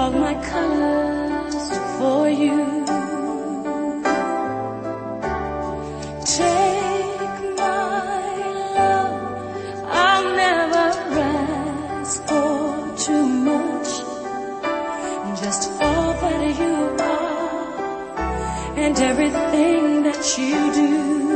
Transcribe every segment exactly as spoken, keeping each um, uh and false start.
all my colors for you. Take my love, I'll never ask for too much, just all that you are and everything that you do.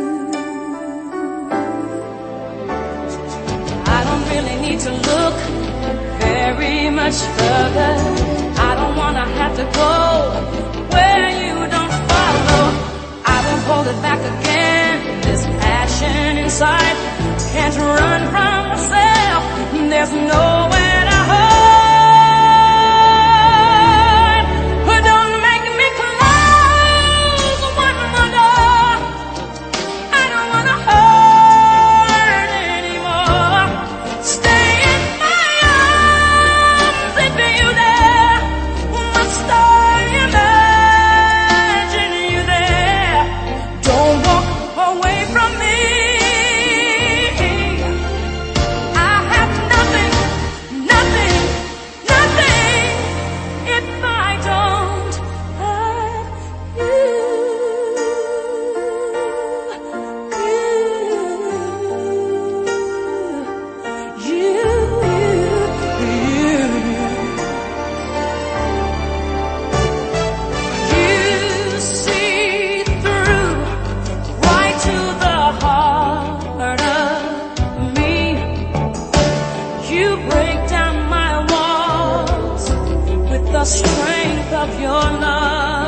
I don't really need to look very much further. I don't wanna have to go where you don't follow. I won't hold it back again. This passion inside can't run from myself. There's nowhere to hide. But don't make me close one more door. I don't wanna hurt anymore. Stay in my arms if you dare. Must I imagine you there? Don't walk away from me. I have nothing, nothing, nothing if I don't have you. You, you, you, you see through right to the heart of me. You break down my walls with the strength of your love.